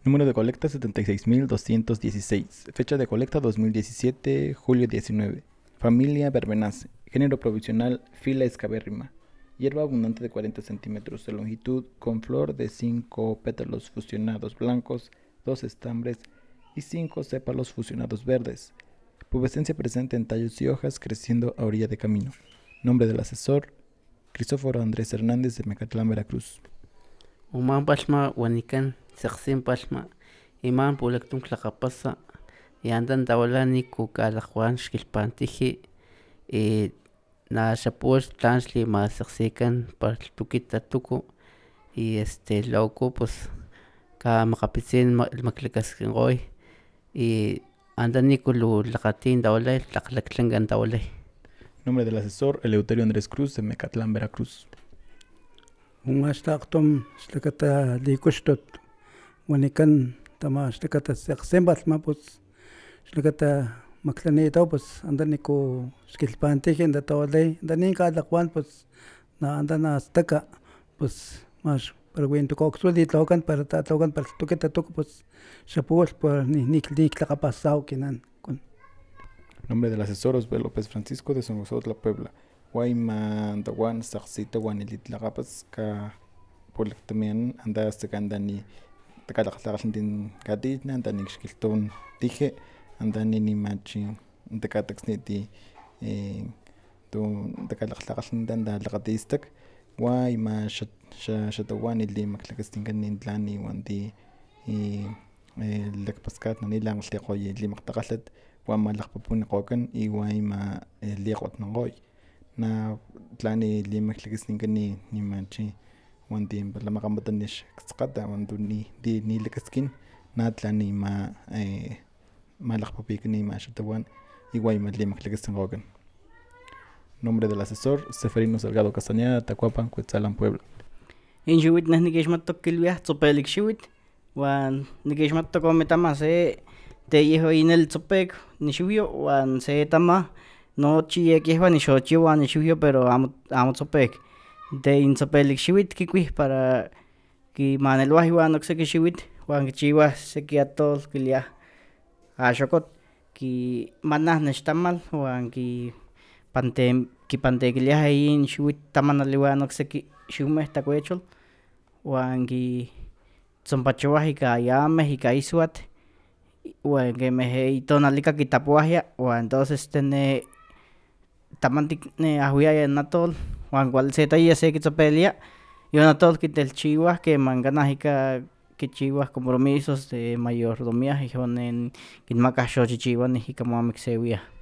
Número de colecta 76.216. Fecha de colecta 2017, julio 19. Familia Verbenace. Género provisional Fila escabérrima. Hierba abundante de 40 centímetros de longitud con flor de 5 pétalos fusionados blancos, 2 estambres y 5 sépalos fusionados verdes. Pubescencia presente en tallos y hojas creciendo a orilla de camino. Nombre del asesor Cristóforo Andrés Hernández de Mecatlán, Veracruz. Uman palma wanikan saqsin palma iman pulaktum tlaqapasa yandan tawlani kukalaqwan xkilpantiji na xapuax tlanxli ma saqsikan par tukita tuku y loko pues ka maqapitzin maklakaskinqoy y andani kulu laqatin tawlay tlaqlaktlankan tawlay. Nombre del asesor Eleuterio Andrés Cruz de Mecatlán, Veracruz. Ungaxtaqtum xlakata likuxtot wanikan tama xlakata saqsinpalma pues xlakata maklanitaw pues andaniku xkilpantiji anda tawalay andanin kalaqwan pues na andana astaka pues max para wintukoksuli tlawakan para tatlawakan para tukita tuku pues xapuwal para niklaqapasaw kinan. Nombre del asesor Osvaldo López Francisco de Songoxotla, Puebla. Guayman Dawan Saxita Guanilitlagapas Ka Polactamian anda hasta Gandani Takalakalaxintin Gadina Andani Xkilton Dije Andani Nimachi Takataxniti Takalakalaxintan Lagatistak Guayma Shatawani Limaklakastingan Tlani Wandi Lakpaskat Nanilang Tikoy Limaktakalat Guamalakpapuni Kokan y Guayma Liakwat Nangoy. Na tlani limaklakasninkani nimanchi wanti lamaqamatanish qsqata wantu ni lakaskin na tlani ma malaqpapikani ma xatawan igual ma limaklakastinqokan. Nombre del asesor Seferino Salgado Castañeda, Tacuapan, Cuetzalan, Puebla. Inxiuit neh nikixmatok kilwiah tzopelik xiuitl uan nikixmatok ome tama se teyehua tzopek nixiuyo uan se tama nochi yehua nixochiua nixiuyo pero amo tzopek. Intzopelik xiuitl kikuih para kimaneluah iuan okseki xiuitl uan kichiuah seki atol kiliah axokotl, kimanah nextamal uan kipantekiliah in xiuitl tamanal iuan okseki xiumeh takuechol uan kitzompachowah ika ayameh ika iswatl uan kemeh itonalika kitapowahya uan entonces tamantik ahwiaya n atol uan kuali se taya sekitzopelia yon atol kitelchiuah keman kanah ika kichiuah compromisos de mayordomía ihon kinmakah xochichiuanih ika mo amo kisewiah.